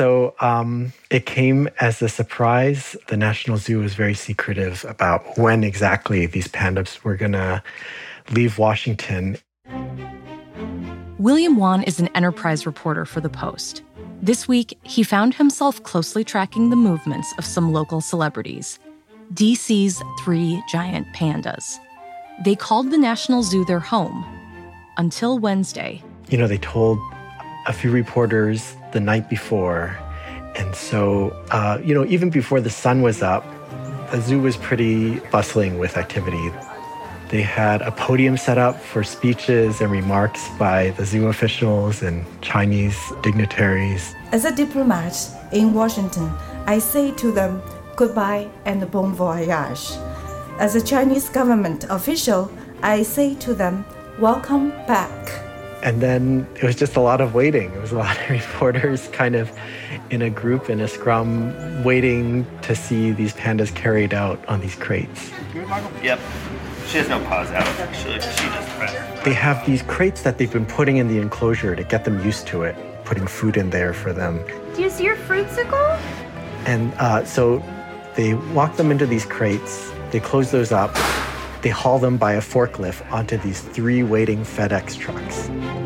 it came as a surprise. The National Zoo was very secretive about when exactly these pandas were going to leave Washington. William Wan is an enterprise reporter for The Post. This week, he found himself closely tracking the movements of some local celebrities, DC's 3 giant pandas. They called the National Zoo their home until Wednesday. They told a few reporters the night before. And so, even before the sun was up, the zoo was pretty bustling with activity. They had a podium set up for speeches and remarks by the zoo officials and Chinese dignitaries. As a diplomat in Washington, I say to them, goodbye and bon voyage. As a Chinese government official, I say to them, welcome back. And then it was just a lot of waiting. It was a lot of reporters kind of in a group, in a scrum, waiting to see these pandas carried out on these crates. Yep. She has no paws out, actually. She does prep. They have these crates that they've been putting in the enclosure to get them used to it, putting food in there for them. Do you see your fruitsicle? And so they walk them into these crates, they close those up, they haul them by a forklift onto these 3 waiting FedEx trucks.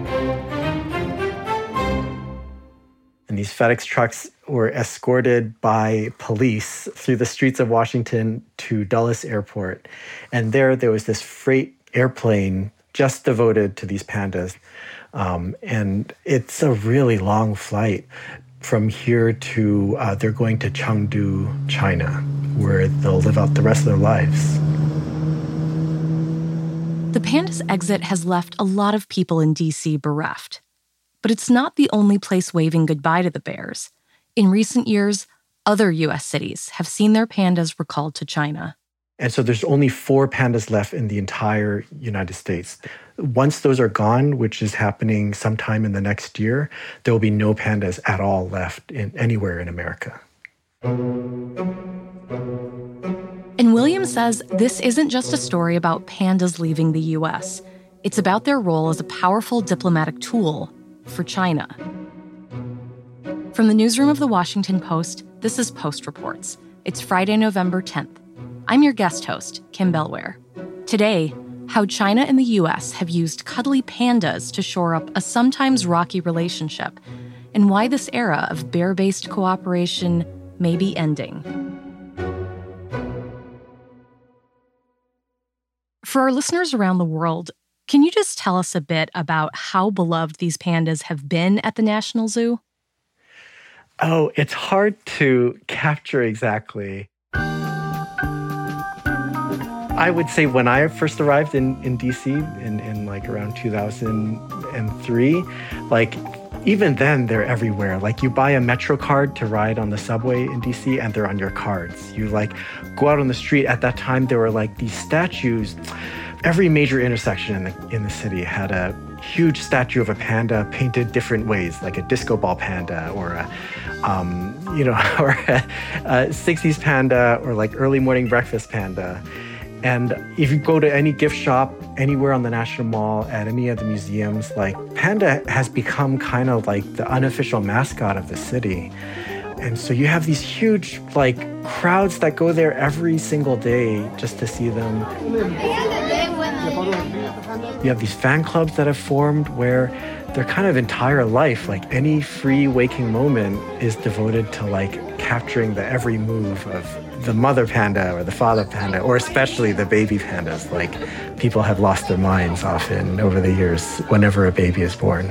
And these FedEx trucks were escorted by police through the streets of Washington to Dulles Airport. And there was this freight airplane just devoted to these pandas. And it's a really long flight. From here to, they're going to Chengdu, China, where they'll live out the rest of their lives. The pandas' exit has left a lot of people in D.C. bereft. But it's not the only place waving goodbye to the bears. In recent years, other U.S. cities have seen their pandas recalled to China. And so there's only 4 pandas left in the entire United States. Once those are gone, which is happening sometime in the next year, there will be no pandas at all left anywhere in America. And William says this isn't just a story about pandas leaving the U.S. It's about their role as a powerful diplomatic tool for China. From the newsroom of The Washington Post, this is Post Reports. It's Friday, November 10th. I'm your guest host, Kim Bellware. Today, how China and the U.S. have used cuddly pandas to shore up a sometimes rocky relationship, and why this era of bear-based cooperation may be ending. For our listeners around the world, can you just tell us a bit about how beloved these pandas have been at the National Zoo? Oh, it's hard to capture exactly. I would say when I first arrived in D.C. in like around 2003, like even then they're everywhere. Like you buy a Metro card to ride on the subway in D.C. and they're on your cards. You like go out on the street. At that time, there were like these statues. Every major intersection in the city had a huge statue of a panda painted different ways, like a disco ball panda or a 60s panda or like early morning breakfast panda. And if you go to any gift shop, anywhere on the National Mall, at any of the museums, like panda has become kind of like the unofficial mascot of the city. And so you have these huge like crowds that go there every single day just to see them. You have these fan clubs that have formed where their kind of entire life, like any free waking moment, is devoted to like capturing the every move of the mother panda or the father panda, or especially the baby pandas. Like people have lost their minds often over the years whenever a baby is born.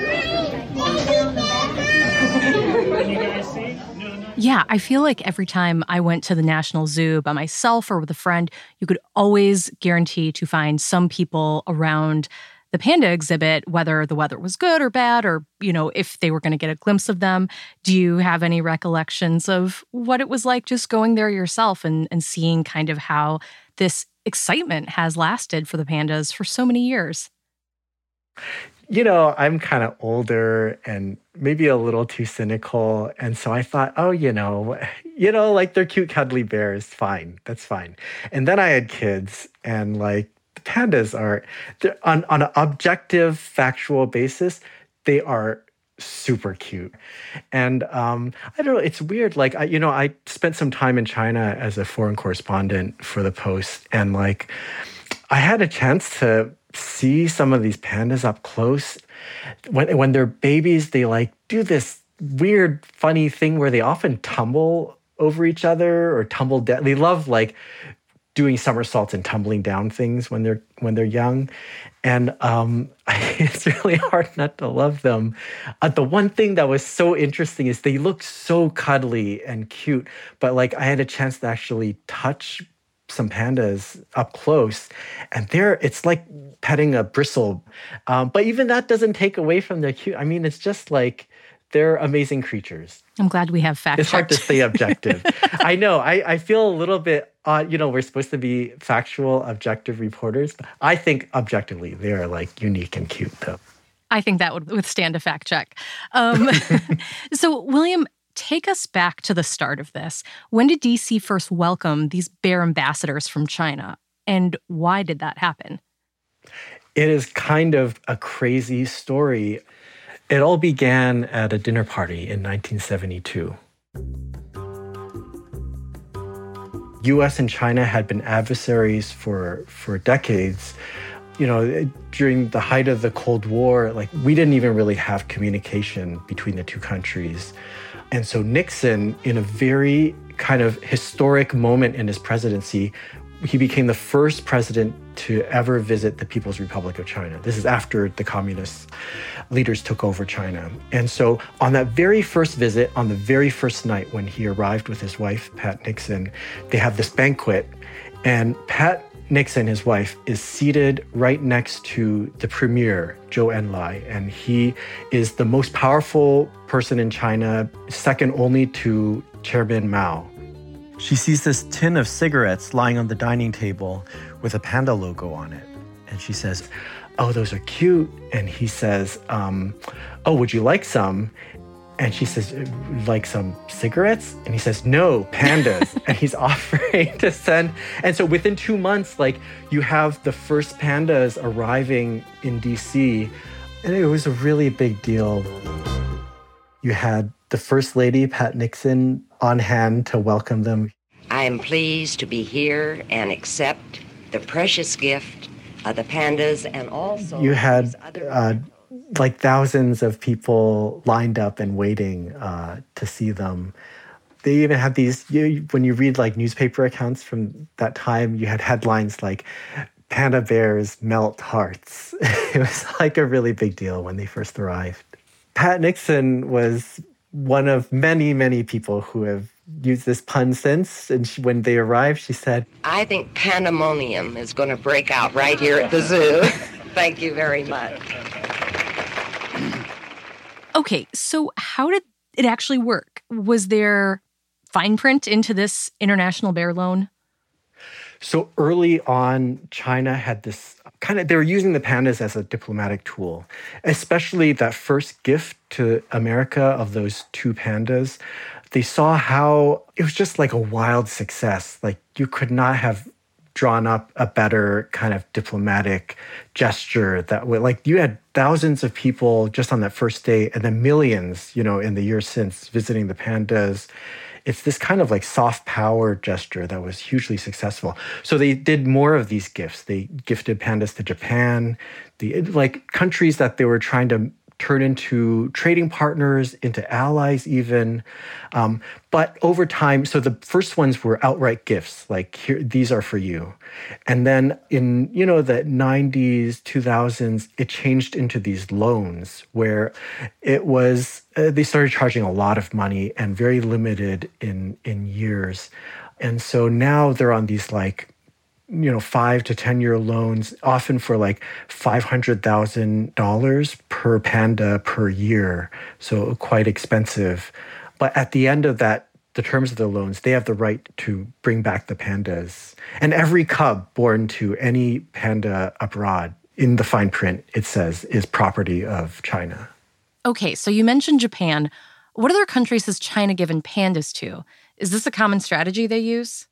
Yeah, I feel like every time I went to the National Zoo by myself or with a friend, you could always guarantee to find some people around the panda exhibit, whether the weather was good or bad, or, if they were going to get a glimpse of them. Do you have any recollections of what it was like just going there yourself and seeing kind of how this excitement has lasted for the pandas for so many years? I'm kind of older and maybe a little too cynical. And so I thought, like they're cute, cuddly bears. Fine. That's fine. And then I had kids and like the pandas they're on an objective, factual basis, they are super cute. And I don't know, it's weird. Like, I spent some time in China as a foreign correspondent for the Post. And like, I had a chance to see some of these pandas up close. When they're babies, they like do this weird, funny thing where they often tumble over each other or tumble down. They love like doing somersaults and tumbling down things when they're young. And it's really hard not to love them. The one thing that was so interesting is they look so cuddly and cute, but like I had a chance to actually touch some pandas up close, and it's like petting a bristle. But even that doesn't take away from their cute. I mean, it's just like they're amazing creatures. I'm glad we have fact-checked. It's hard to stay objective. I know. I feel a little bit odd. We're supposed to be factual, objective reporters. But I think objectively they are like unique and cute, though. I think that would withstand a fact check. So, William, take us back to the start of this. When did DC first welcome these bear ambassadors from China? And why did that happen? It is kind of a crazy story. It all began at a dinner party in 1972. U.S. and China had been adversaries for decades. During the height of the Cold War, like we didn't even really have communication between the two countries. And so Nixon, in a very kind of historic moment in his presidency, he became the first president to ever visit the People's Republic of China. This is after the communist leaders took over China. And so on that very first visit, on the very first night when he arrived with his wife, Pat Nixon, they have this banquet. And Pat Nixon, his wife, is seated right next to the premier, Zhou Enlai. And he is the most powerful person in China, second only to Chairman Mao. She sees this tin of cigarettes lying on the dining table with a panda logo on it. And she says, "Oh, those are cute." And he says, "Oh, would you like some?" And she says, "Like some cigarettes?" And he says, "No, pandas." And he's offering to send. And so within 2 months, like you have the first pandas arriving in DC. And it was a really big deal. You had the First Lady, Pat Nixon, on hand to welcome them. I am pleased to be here and accept the precious gift of the pandas, and also you had like thousands of people lined up and waiting to see them. They even had these, when you read like newspaper accounts from that time, you had headlines like, "Panda bears melt hearts." It was like a really big deal when they first arrived. Pat Nixon was one of many, many people who have used this pun since. And when they arrived, she said, "I think pandemonium is going to break out right here at the zoo." Thank you very much. Okay, so how did it actually work? Was there fine print into this international bear loan? So early on, China had this they were using the pandas as a diplomatic tool, especially that first gift to America of those 2 pandas. They saw how it was just like a wild success. Like you could not have drawn up a better kind of diplomatic gesture that would, like you had thousands of people just on that first day and then millions, in the years since visiting the pandas. It's this kind of like soft power gesture that was hugely successful. So they did more of these gifts. They gifted pandas to Japan, like countries that they were trying to turn into trading partners, into allies even. But over time, so the first ones were outright gifts, like here, these are for you. And then in, the 90s, 2000s, it changed into these loans where it was, they started charging a lot of money and very limited in years. And so now they're on these 5 to 10 year loans, often for like $500,000 per panda per year. So quite expensive. But at the end of that, the terms of the loans, they have the right to bring back the pandas. And every cub born to any panda abroad, in the fine print, it says, is property of China. Okay, so you mentioned Japan. What other countries has China given pandas to? Is this a common strategy they use?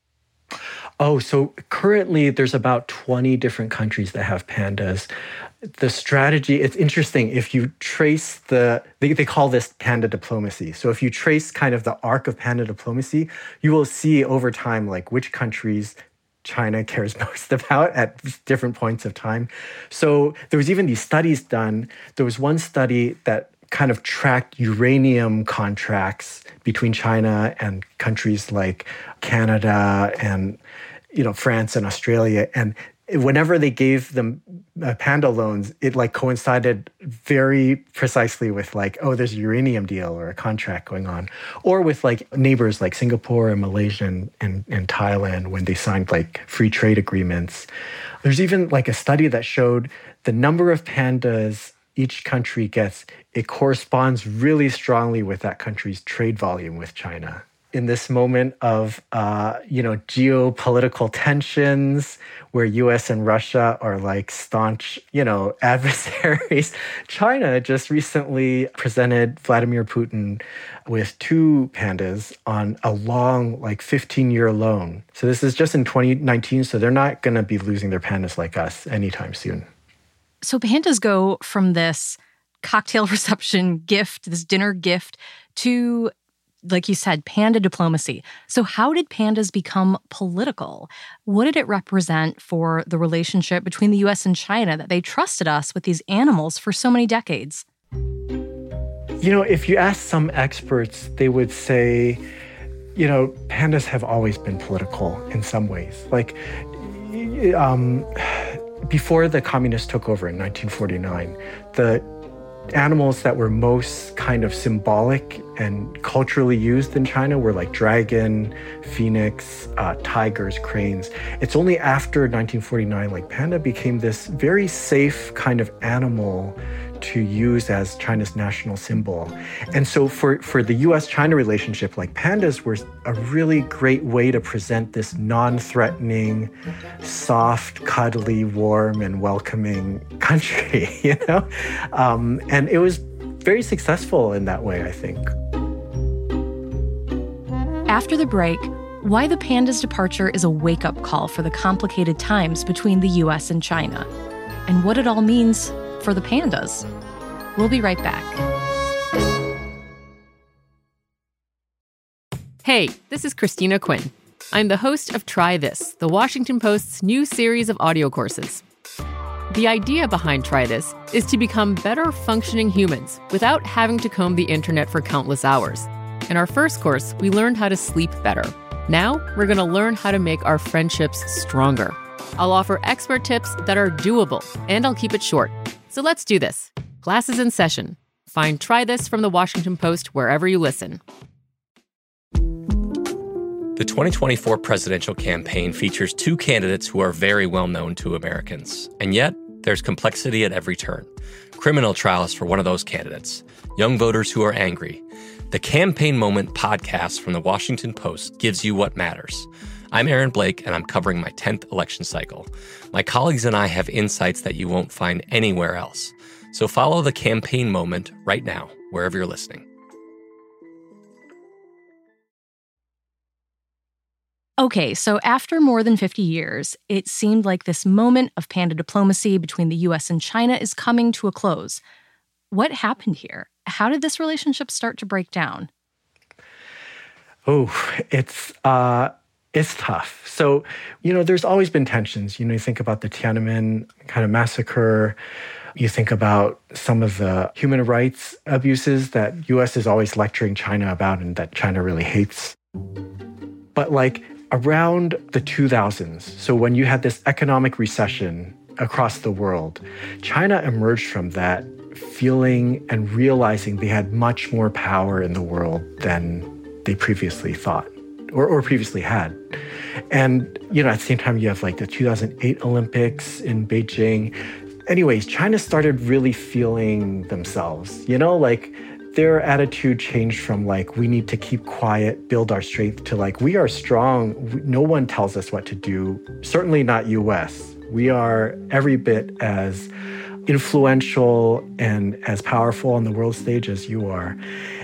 Oh, so currently there's about 20 different countries that have pandas. The strategy, it's interesting. If you trace they call this panda diplomacy. So if you trace kind of the arc of panda diplomacy, you will see over time, like which countries China cares most about at different points of time. So there was even these studies done. There was one study that kind of tracked uranium contracts between China and countries like Canada and France and Australia. And whenever they gave them panda loans, it like coincided very precisely with like, oh, there's a uranium deal or a contract going on. Or with like neighbors like Singapore and Malaysia and Thailand when they signed like free trade agreements. There's even like a study that showed the number of pandas each country gets, it corresponds really strongly with that country's trade volume with China. In this moment of, geopolitical tensions where US and Russia are like staunch, adversaries, China just recently presented Vladimir Putin with 2 pandas on a long, 15-year loan. So this is just in 2019, so they're not going to be losing their pandas like us anytime soon. So pandas go from this cocktail reception gift, this dinner gift, to, like you said, panda diplomacy. So how did pandas become political? What did it represent for the relationship between the U.S. and China that they trusted us with these animals for so many decades? If you ask some experts, they would say, pandas have always been political in some ways. Before the communists took over in 1949, the animals that were most kind of symbolic and culturally used in China were like dragon, phoenix, tigers, cranes. It's only after 1949, panda became this very safe kind of animal to use as China's national symbol. And so for the US-China relationship, pandas were a really great way to present this non-threatening, soft, cuddly, warm, and welcoming country, And it was very successful in that way, I think. After the break, why the panda's departure is a wake-up call for the complicated times between the US and China, and what it all means for the pandas. We'll be right back. Hey, this is Christina Quinn. I'm the host of Try This, the Washington Post's new series of audio courses. The idea behind Try This is to become better functioning humans without having to comb the internet for countless hours. In our first course, we learned how to sleep better. Now, we're going to learn how to make our friendships stronger. I'll offer expert tips that are doable, and I'll keep it short. So let's do this. Class is in session. Find Try This from the Washington Post wherever you listen. The 2024 presidential campaign features 2 candidates who are very well known to Americans. And yet, there's complexity at every turn. Criminal trials for one of those candidates. Young voters who are angry. The Campaign Moment podcast from the Washington Post gives you what matters. I'm Aaron Blake, and I'm covering my 10th election cycle. My colleagues and I have insights that you won't find anywhere else. So follow the Campaign Moment right now, wherever you're listening. Okay, so after more than 50 years, it seemed like this moment of panda diplomacy between the U.S. and China is coming to a close. What happened here? How did this relationship start to break down? Oh, it's tough. So, there's always been tensions. You think about the Tiananmen kind of massacre. You think about some of the human rights abuses that U.S. is always lecturing China about and that China really hates. But around the 2000s, so when you had this economic recession across the world, China emerged from that feeling and realizing they had much more power in the world than they previously thought or previously had. And, at the same time, you have the 2008 Olympics in Beijing. Anyways, China started really feeling themselves, their attitude changed from we need to keep quiet, build our strength to we are strong. No one tells us what to do. Certainly not US. We are every bit as influential and as powerful on the world stage as you are.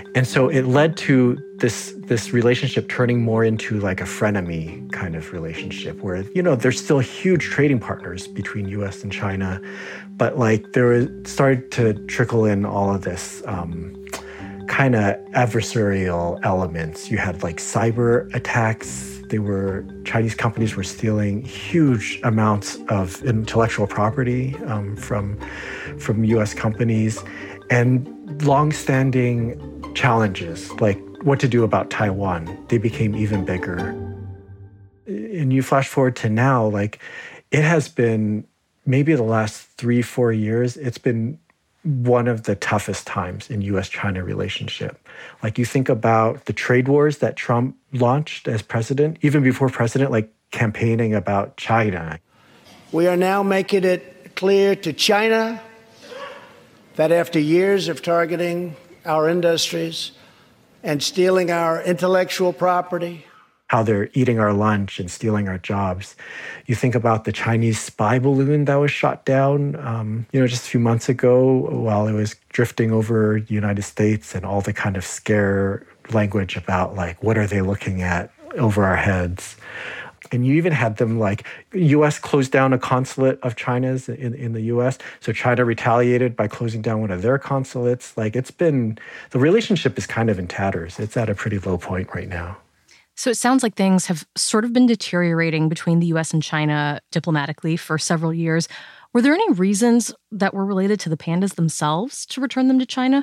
And so it led to this relationship turning more into like a frenemy kind of relationship where, there's still huge trading partners between US and China, but like started to trickle in all of this kind of adversarial elements. You had like cyber attacks. Chinese companies were stealing huge amounts of intellectual property from US companies, and long-standing challenges like what to do about Taiwan, they became even bigger. And you flash forward to now, like it has been maybe the last 3-4 years, it's been one of the toughest times in US-China relationship. Like you think about the trade wars that Trump launched as president, even before president, like campaigning about China. We are now making it clear to China that after years of targeting our industries and stealing our intellectual property, how they're eating our lunch and stealing our jobs. You think about the Chinese spy balloon that was shot down, just a few months ago while it was drifting over the United States, and all the kind of scare language about like, what are they looking at over our heads? And you even had them like, U.S. closed down a consulate of China's in the U.S. So China retaliated by closing down one of their consulates. Like the relationship is kind of in tatters. It's at a pretty low point right now. So it sounds like things have sort of been deteriorating between the U.S. and China diplomatically for several years. Were there any reasons that were related to the pandas themselves to return them to China?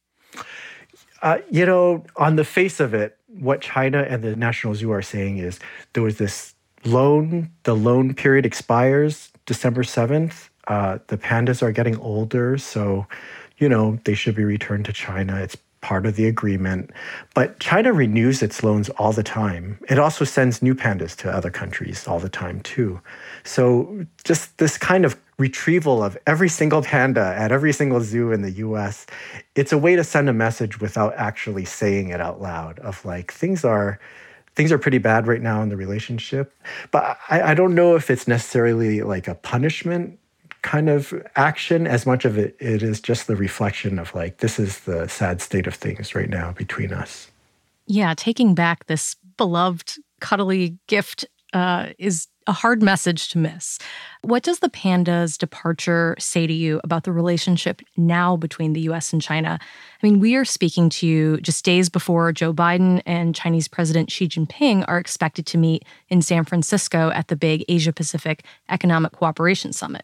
On the face of it, what China and the National Zoo are saying is there was this loan. The loan period expires December 7th. The pandas are getting older, so, they should be returned to China. It's part of the agreement. But China renews its loans all the time. It also sends new pandas to other countries all the time, too. So just this kind of retrieval of every single panda at every single zoo in the US, it's a way to send a message without actually saying it out loud of like, things are pretty bad right now in the relationship. But I don't know if it's necessarily like a punishment kind of action as much of it is just the reflection of like, this is the sad state of things right now between us. Yeah, taking back this beloved cuddly gift is a hard message to miss. What does the panda's departure say to you about the relationship now between the U.S. and China? I mean, we are speaking to you just days before Joe Biden and Chinese President Xi Jinping are expected to meet in San Francisco at the big Asia-Pacific Economic Cooperation Summit.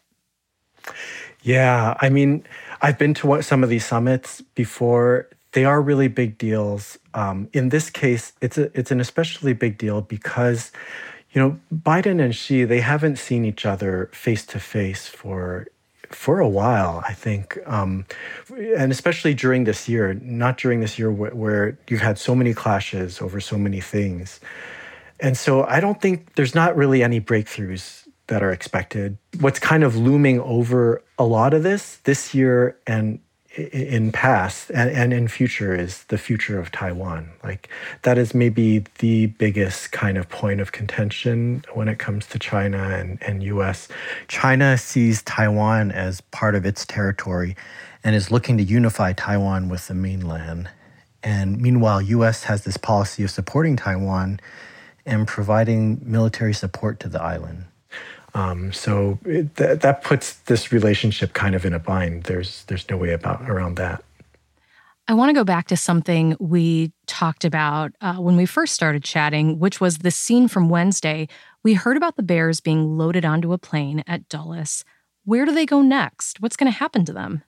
Yeah, I mean, I've been to some of these summits before. They are really big deals. In this case, it's an especially big deal because, Biden and Xi, they haven't seen each other face to face for a while, I think, and especially during this year. Not during this year where you've had so many clashes over so many things, and so I don't think there's not really any breakthroughs that are expected. What's kind of looming over a lot of this year and in past and in future is the future of Taiwan. Like that is maybe the biggest kind of point of contention when it comes to China and US. China sees Taiwan as part of its territory and is looking to unify Taiwan with the mainland. And meanwhile, US has this policy of supporting Taiwan and providing military support to the island. So that puts this relationship kind of in a bind. There's no way around that. I want to go back to something we talked about when we first started chatting, which was the scene from Wednesday. We heard about the bears being loaded onto a plane at Dulles. Where do they go next? What's going to happen to them?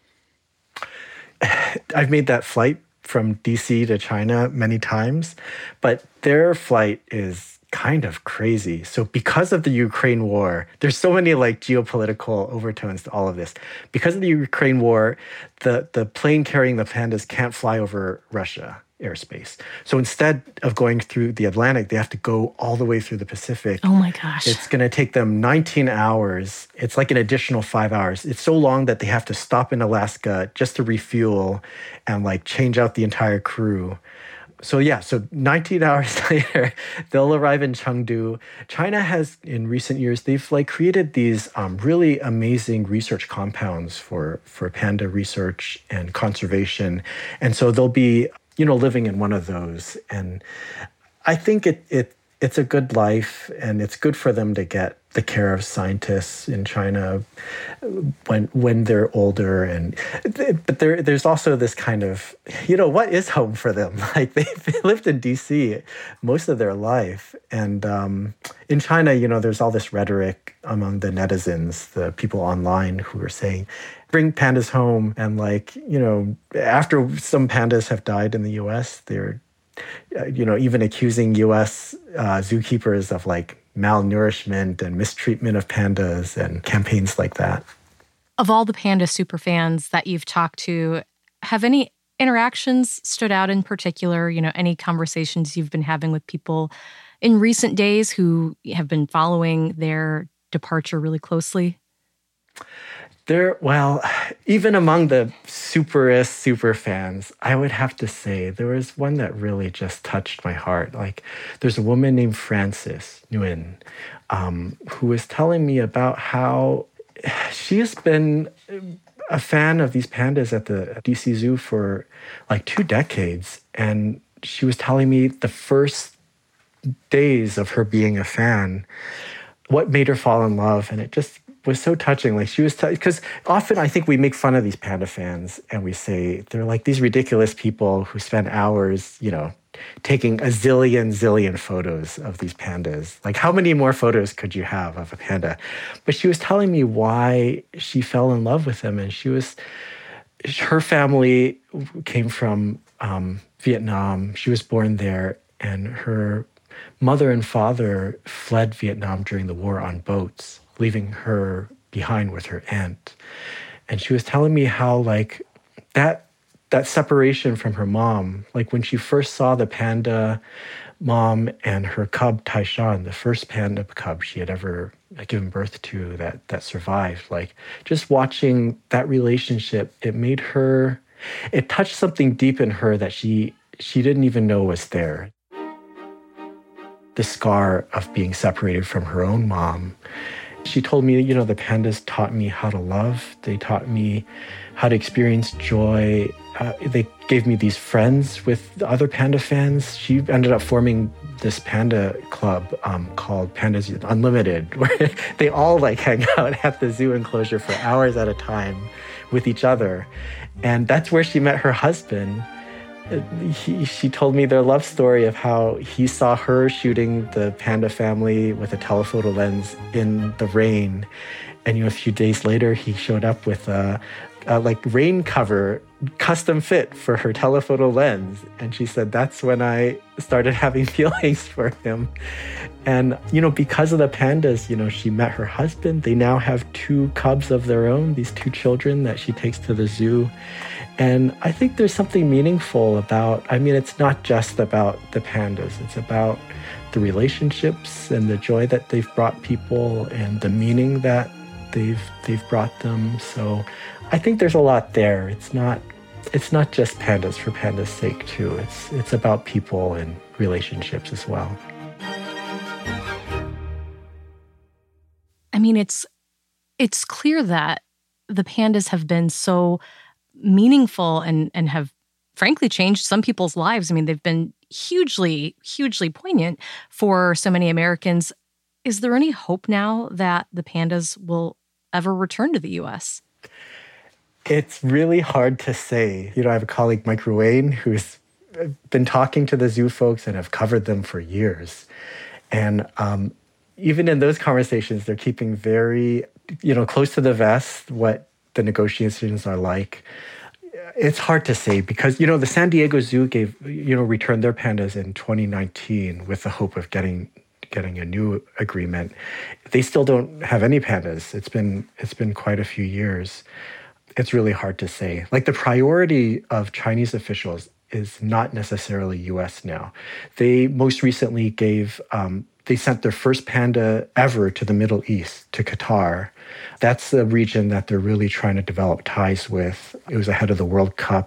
I've made that flight from DC to China many times, but their flight is kind of crazy. So because of the Ukraine war, there's so many like geopolitical overtones to all of this. Because of the Ukraine war, the plane carrying the pandas can't fly over Russia airspace. So instead of going through the Atlantic, they have to go all the way through the Pacific. Oh my gosh. It's going to take them 19 hours. It's like an additional 5 hours. It's so long that they have to stop in Alaska just to refuel and like change out the entire crew. So 19 hours later, they'll arrive in Chengdu. China has, in recent years, they've created these really amazing research compounds for panda research and conservation. And so they'll be, living in one of those. And I think it's a good life, and it's good for them to get the care of scientists in China when they're older. But there's also this kind of, what is home for them? They lived in DC most of their life. And in China, there's all this rhetoric among the netizens, the people online who are saying, bring pandas home. And after some pandas have died in the US, they're even accusing U.S. zookeepers of malnourishment and mistreatment of pandas and campaigns like that. Of all the panda superfans that you've talked to, have any interactions stood out in particular? Any conversations you've been having with people in recent days who have been following their departure really closely? Even among the super fans, I would have to say there was one that really just touched my heart. There's a woman named Frances Nguyen, who was telling me about how she has been a fan of these pandas at the DC Zoo for 2 decades. And she was telling me the first days of her being a fan, what made her fall in love. And it just was so touching. She was, because often I think we make fun of these panda fans and we say they're these ridiculous people who spend hours, taking a zillion photos of these pandas. How many more photos could you have of a panda? But she was telling me why she fell in love with them. And her family came from Vietnam. She was born there, and her mother and father fled Vietnam during the war on boats, leaving her behind with her aunt. And she was telling me how that separation from her mom, when she first saw the panda mom and her cub Taishan, the first panda cub she had ever given birth to that survived, just watching that relationship, it touched something deep in her that she didn't even know was there. The scar of being separated from her own mom. She told me, the pandas taught me how to love. They taught me how to experience joy. They gave me these friends with the other panda fans. She ended up forming this panda club called Pandas Unlimited, where they all hang out at the zoo enclosure for hours at a time with each other. And that's where she met her husband. She told me their love story of how he saw her shooting the panda family with a telephoto lens in the rain. And a few days later, he showed up with a rain cover, custom fit for her telephoto lens. And she said, that's when I started having feelings for him. And, because of the pandas, she met her husband. They now have 2 cubs of their own, these 2 children that she takes to the zoo. And I think there's something meaningful about, it's not just about the pandas. It's about the relationships and the joy that they've brought people and the meaning that they've brought them. So I think there's a lot there. It's not just pandas for pandas' sake too. It's about people and relationships as well. It's clear that the pandas have been so meaningful and have frankly changed some people's lives. They've been hugely poignant for so many Americans. Is there any hope now that the pandas will ever return to the U.S.? It's really hard to say. I have a colleague, Mike Ruane, who's been talking to the zoo folks and have covered them for years. And even in those conversations, they're keeping very, close to the vest what the negotiations are like. It's hard to say because, the San Diego Zoo returned their pandas in 2019 with the hope of getting a new agreement. They still don't have any pandas. It's been quite a few years. It's really hard to say. The priority of Chinese officials is not necessarily U.S. now. They most recently they sent their first panda ever to the Middle East, to Qatar. That's the region that they're really trying to develop ties with. It was ahead of the World Cup.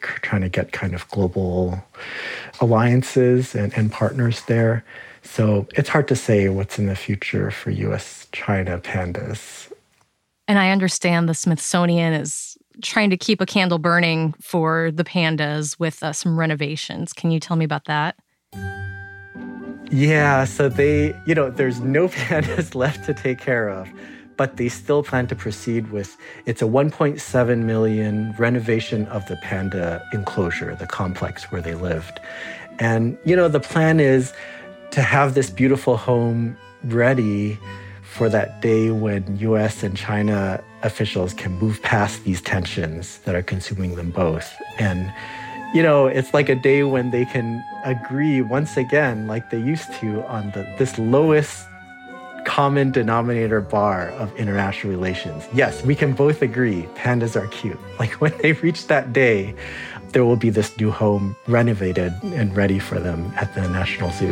trying to get kind of global alliances and partners there. So it's hard to say what's in the future for U.S.-China pandas. And I understand the Smithsonian is trying to keep a candle burning for the pandas with some renovations. Can you tell me about that? Yeah, so there's no pandas left to take care of, but they still plan to proceed with, it's a $1.7 million renovation of the panda enclosure, the complex where they lived. And, the plan is to have this beautiful home ready for that day when U.S. and China officials can move past these tensions that are consuming them both. And, it's like a day when they can agree once again, like they used to, on this lowest common denominator bar of international relations. Yes, we can both agree pandas are cute. Like when they reach that day, there will be this new home renovated and ready for them at the National Zoo.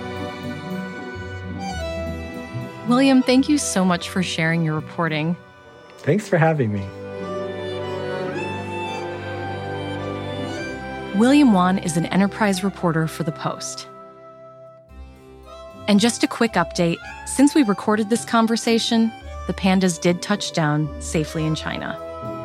William, thank you so much for sharing your reporting. Thanks for having me. William Wan is an enterprise reporter for The Post. And just a quick update, since we recorded this conversation, the pandas did touch down safely in China.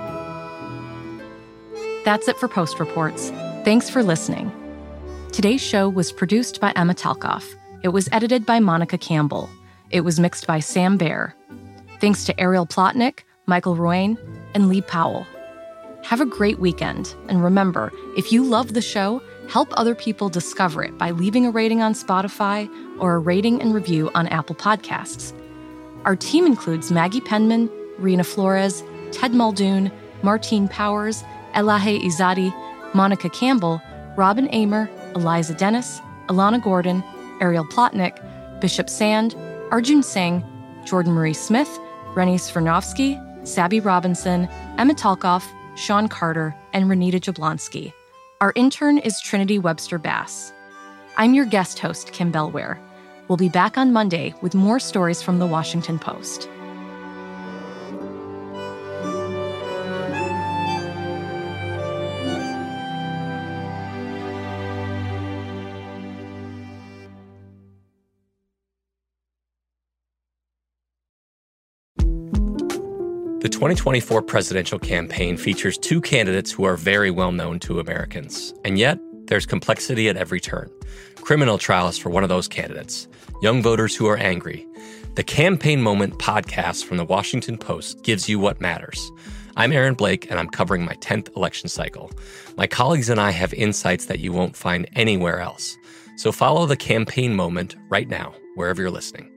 That's it for Post Reports. Thanks for listening. Today's show was produced by Emma Talkoff. It was edited by Monica Campbell. It was mixed by Sam Baer. Thanks to Ariel Plotnick, Michael Ruane, and Lee Powell. Have a great weekend. And remember, if you love the show, help other people discover it by leaving a rating on Spotify or a rating and review on Apple Podcasts. Our team includes Maggie Penman, Rena Flores, Ted Muldoon, Martine Powers, Elahe Izadi, Monica Campbell, Robin Amer, Eliza Dennis, Alana Gordon, Ariel Plotnick, Bishop Sand, Arjun Singh, Jordan Marie Smith, Rennie Svirnovsky, Sabby Robinson, Emma Talkoff, Sean Carter, and Renita Jablonski. Our intern is Trinity Webster Bass. I'm your guest host, Kim Bellware. We'll be back on Monday with more stories from The Washington Post. The 2024 presidential campaign features two candidates who are very well known to Americans. And yet, there's complexity at every turn. Criminal trials for one of those candidates. Young voters who are angry. The Campaign Moment podcast from The Washington Post gives you what matters. I'm Aaron Blake, and I'm covering my 10th election cycle. My colleagues and I have insights that you won't find anywhere else. So follow The Campaign Moment right now, wherever you're listening.